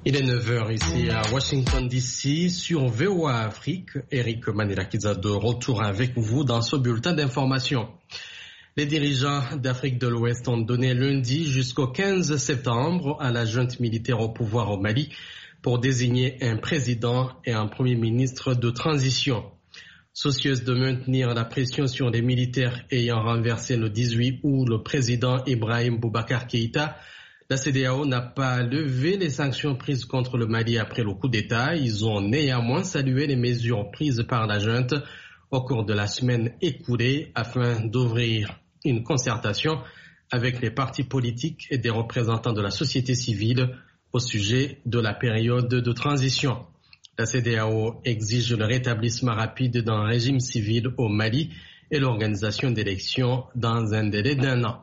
Il est 9 heures ici à Washington DC sur VOA Afrique. Eric Manirakiza de retour avec vous dans ce bulletin d'information. Les dirigeants d'Afrique de l'Ouest ont donné lundi jusqu'au 15 septembre à la junte militaire au pouvoir au Mali pour désigner un président et un premier ministre de transition. Soucieuse de maintenir la pression sur les militaires ayant renversé le 18 août le président Ibrahim Boubacar Keïta, la CEDEAO n'a pas levé les sanctions prises contre le Mali après le coup d'État. Ils ont néanmoins salué les mesures prises par la junte au cours de la semaine écoulée afin d'ouvrir une concertation avec les partis politiques et des représentants de la société civile au sujet de la période de transition. La CEDEAO exige le rétablissement rapide d'un régime civil au Mali et l'organisation d'élections dans un délai d'1 an.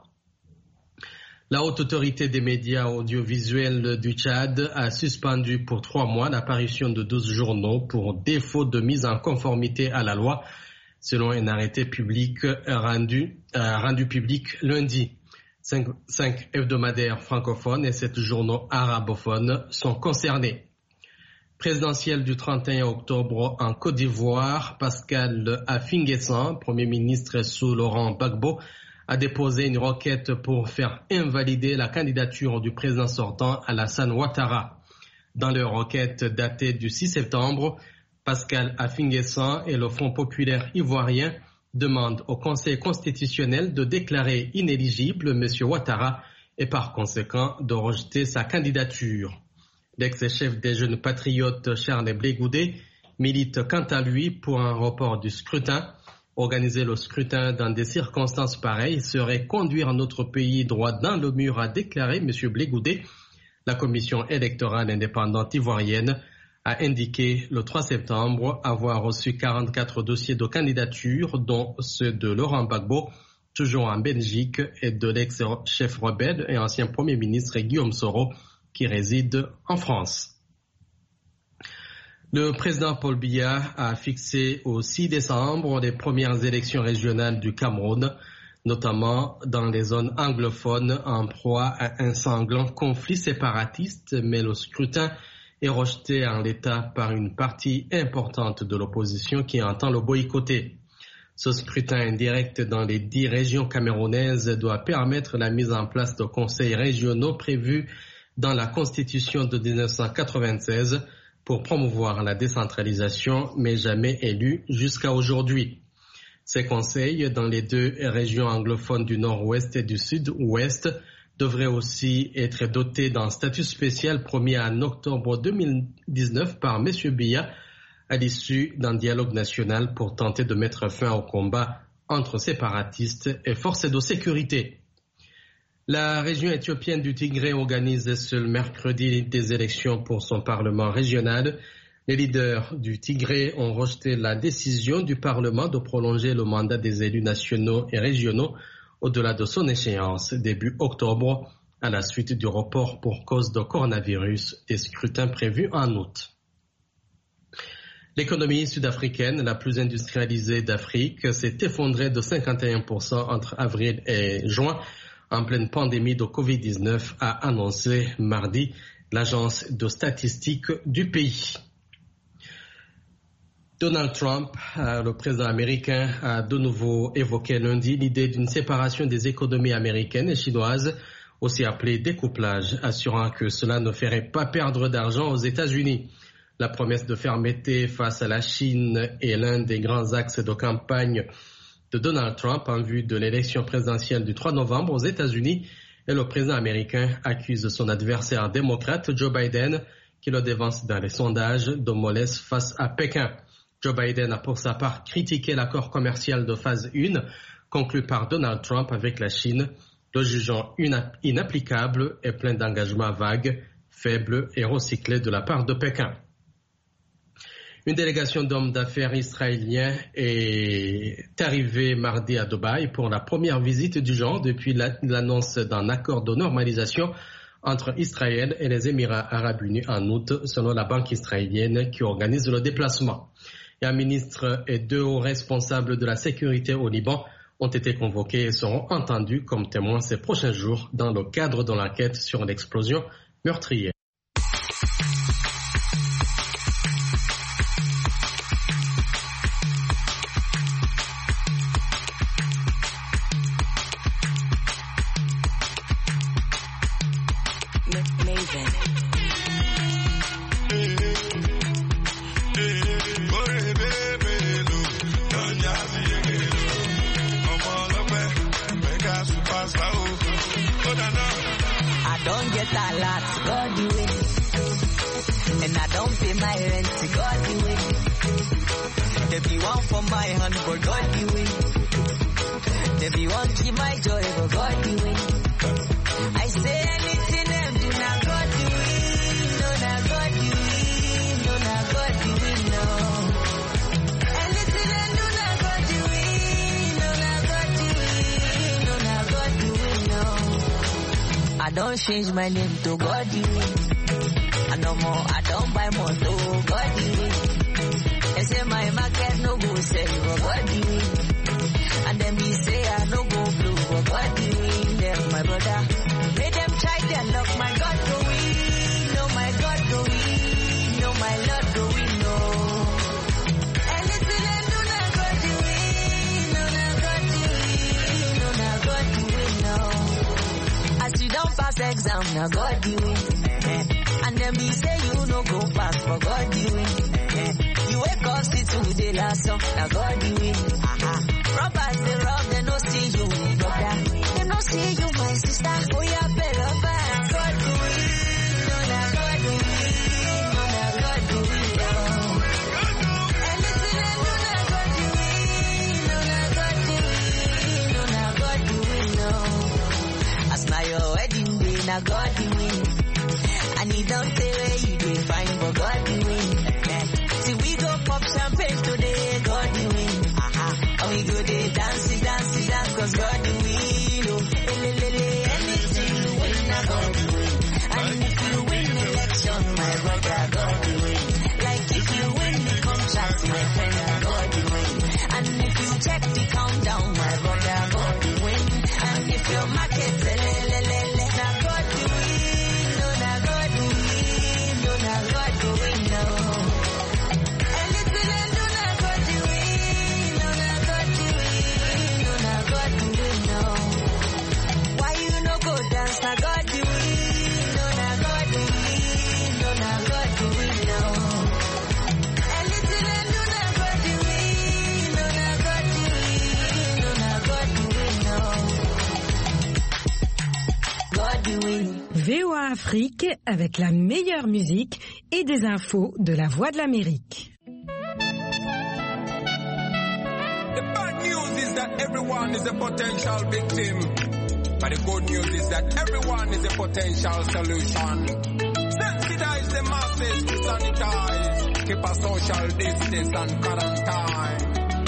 La haute autorité des médias audiovisuels du Tchad a suspendu pour 3 mois l'apparition de 12 journaux pour défaut de mise en conformité à la loi, selon un arrêté public rendu public lundi. 5 hebdomadaires francophones et 7 journaux arabophones sont concernés. Présidentielle du 31 octobre en Côte d'Ivoire, Pascal Affi-N'Guessan, Premier ministre sous Laurent Gbagbo, a déposé une requête pour faire invalider la candidature du président sortant Alassane Ouattara. Dans leur requête datée du 6 septembre, Pascal Affi-N'Guessan et le Front populaire ivoirien demandent au Conseil constitutionnel de déclarer inéligible M. Ouattara et par conséquent de rejeter sa candidature. L'ex-chef des jeunes patriotes Charles Blé Goudet milite quant à lui pour un report du scrutin. Organiser le scrutin dans des circonstances pareilles serait conduire notre pays droit dans le mur, a déclaré M. Blé Goudet. La commission électorale indépendante ivoirienne a indiqué le 3 septembre avoir reçu 44 dossiers de candidature, dont ceux de Laurent Gbagbo, toujours en Belgique, et de l'ex-chef rebelle et ancien Premier ministre Guillaume Soro, qui réside en France. Le président Paul Biya a fixé au 6 décembre les premières élections régionales du Cameroun, notamment dans les zones anglophones en proie à un sanglant conflit séparatiste, mais le scrutin est rejeté en l'état par une partie importante de l'opposition qui entend le boycotter. Ce scrutin indirect dans les 10 régions camerounaises doit permettre la mise en place de conseils régionaux prévus dans la Constitution de 1996 pour promouvoir la décentralisation, mais jamais élus jusqu'à aujourd'hui. Ces conseils, dans les 2 régions anglophones du Nord-Ouest et du Sud-Ouest, devraient aussi être dotés d'un statut spécial promis en octobre 2019 par M. Biya à l'issue d'un dialogue national pour tenter de mettre fin au combat entre séparatistes et forces de sécurité. La région éthiopienne du Tigré organise ce mercredi des élections pour son parlement régional. Les leaders du Tigré ont rejeté la décision du Parlement de prolonger le mandat des élus nationaux et régionaux au-delà de son échéance début octobre à la suite du report pour cause de coronavirus des scrutins prévus en août. L'économie sud-africaine, la plus industrialisée d'Afrique, s'est effondrée de 51% entre avril et juin en pleine pandémie de Covid-19, a annoncé mardi l'agence de statistiques du pays. Donald Trump, le président américain, a de nouveau évoqué lundi l'idée d'une séparation des économies américaines et chinoises, aussi appelée découplage, assurant que cela ne ferait pas perdre d'argent aux États-Unis. La promesse de fermeté face à la Chine est l'un des grands axes de campagne de Donald Trump en vue de l'élection présidentielle du 3 novembre aux États-Unis, et le président américain accuse son adversaire démocrate Joe Biden, qui le devance dans les sondages, de mollesse face à Pékin. Joe Biden a pour sa part critiqué l'accord commercial de phase 1 conclu par Donald Trump avec la Chine, le jugeant inapplicable et plein d'engagements vagues, faibles et recyclés de la part de Pékin. Une délégation d'hommes d'affaires israéliens est arrivée mardi à Dubaï pour la première visite du genre depuis l'annonce d'un accord de normalisation entre Israël et les Émirats arabes unis en août, selon la banque israélienne qui organise le déplacement. Et un ministre et 2 hauts responsables de la sécurité au Liban ont été convoqués et seront entendus comme témoins ces prochains jours dans le cadre de l'enquête sur l'explosion meurtrière. listen. I don't get a lot, God do it. And I don't pay my rent, God do it. There be one for my hand, but God do it. There be one keep my joy, but God do it. I say anything them do, now God do it. No, now God do it. No, now God do it, no. Anything them do, now God do it. No, now God do it. No, now God do it, no. I don't change my name to God do it. And no more, I don't buy more, so God do it. They say my market no go sell, but God do it. And then me say I no go blue, but God do it. Them my brother, make them try their luck, my God go in. No, my God go in. No, my Lord go in, no. Anything they do, now God do it. No, now God do it. No, now God do it, no. As you don't pass exam, now God do it. And then me say you no go pass, but God do it. You wake up, see today last song, now God do it. Robbers they rob, they no see you, brother. They no see you, my sister. Oh yeah, better back. God do it. No, now God do it. No, now God do it. Anything they do, now God do it. No, now God do it. No, now God do it, no. As now your wedding day, now God do it. And he don't say where you do fine, but God do it. See we go pop champagne today, God do it. And we go there dance, cause God do it. Oh, anything you win, now God do it. And if you win election, my brother, God do it. Like if you win the contract, my friend, God do it. And if you check the countdown, my brother, God do it. And if your market, now God do it. No, now God do it. No, now God do it, no. Anything I do, now God do it. No, now God do it. No, now God do it, no. Why you no go dance, now God do it. No, now God do it. No, now God do it, no. Anything I do, now God do it. No, now God do it. No, now God do it, no. God do it. VOA Afrique avec la meilleure musique et des infos de la Voix de l'Amérique. The bad news is that everyone is a potential victim. But the good news is that everyone is a potential solution. Sensitize the masses to sanitize. Keep a social distance and quarantine.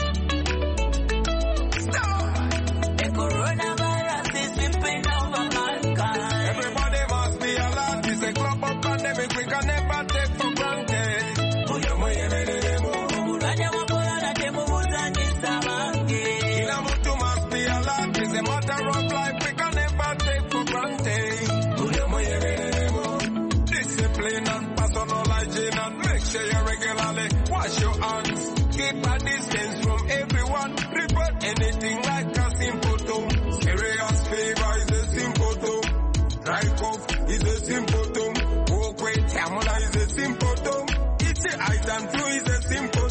Stop! The coronavirus is sweeping over mankind. Everybody must be alert. It's a global pandemic we can never take for granted. Kila mtu must be alert. It's a matter of life we can never take for granted. Discipline and personal hygiene and make sure you regularly wash your hands. Keep a distance from everyone. Report anything like a symptom. Serious fever is a symptom. Dry cough is a symptom. Walk with stamina is a symptom. It's a eyes and flu is a symptom.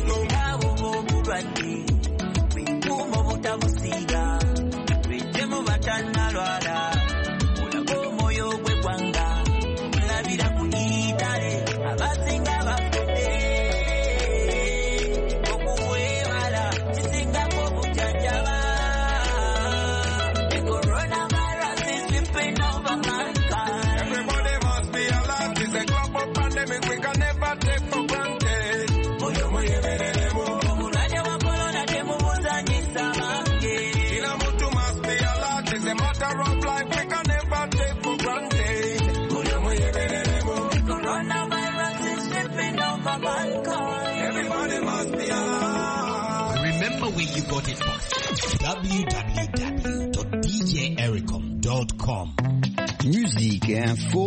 Everybody must be alert. It's a global pandemic we can never take for granted. Kila mtu must be alert. It's a matter of life we can never take for granted. Coronavirus is sweeping over mankind. Everybody must be alert. Remember where you got it from. www.djericom.com. Musique et info